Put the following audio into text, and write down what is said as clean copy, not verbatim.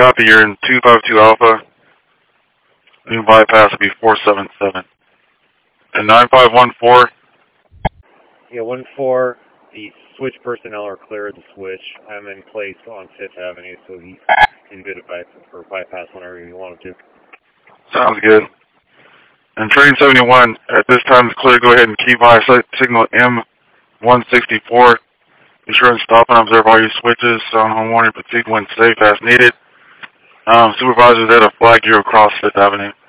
Copy, you're in 252 Alpha. New bypass will be 477. And 9514. Yeah, 1-4. The switch personnel are clear of the switch. I'm in place on 5th Avenue, so he can go to bypass whenever you want him to. Sounds good. And train 71, at this time it's clear to go ahead and keep by signal M164. Be sure and stop and observe all your switches. Sound home warning, proceed when safe as needed. Supervisors at a flag you across 5th Avenue.